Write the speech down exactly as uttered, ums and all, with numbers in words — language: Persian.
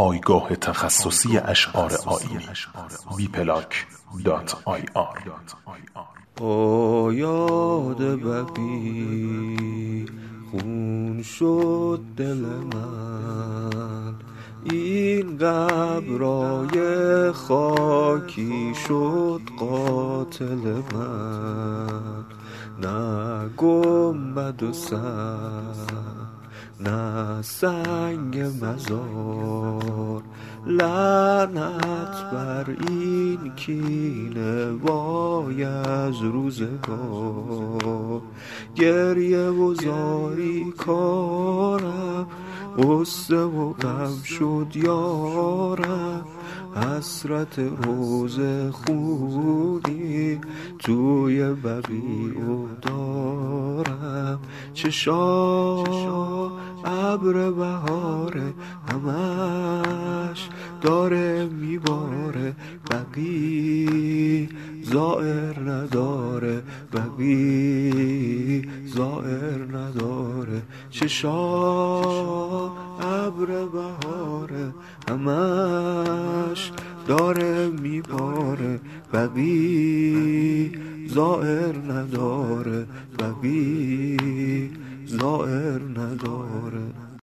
پایگاه تخصصی اشعار آیینی بی پلاک دات آی آر. با یاد بقی خون شد دل من، این قبرای خاکی شد قاتل من. نه گنبد و سر، نه سنگ مزار، لعنت بر این کینه وای از روزگار. گریه و زاری کارم غصه و غم شد یارم، حسرت روز خونی توی بقیع دارم. چشا ابر بهاره همش داره میباره، بقی زائر نداره، بقی زائر نداره. چشا ابر بهاره همش داره میباره، بقی زائر نداره، بقی زائر نداره.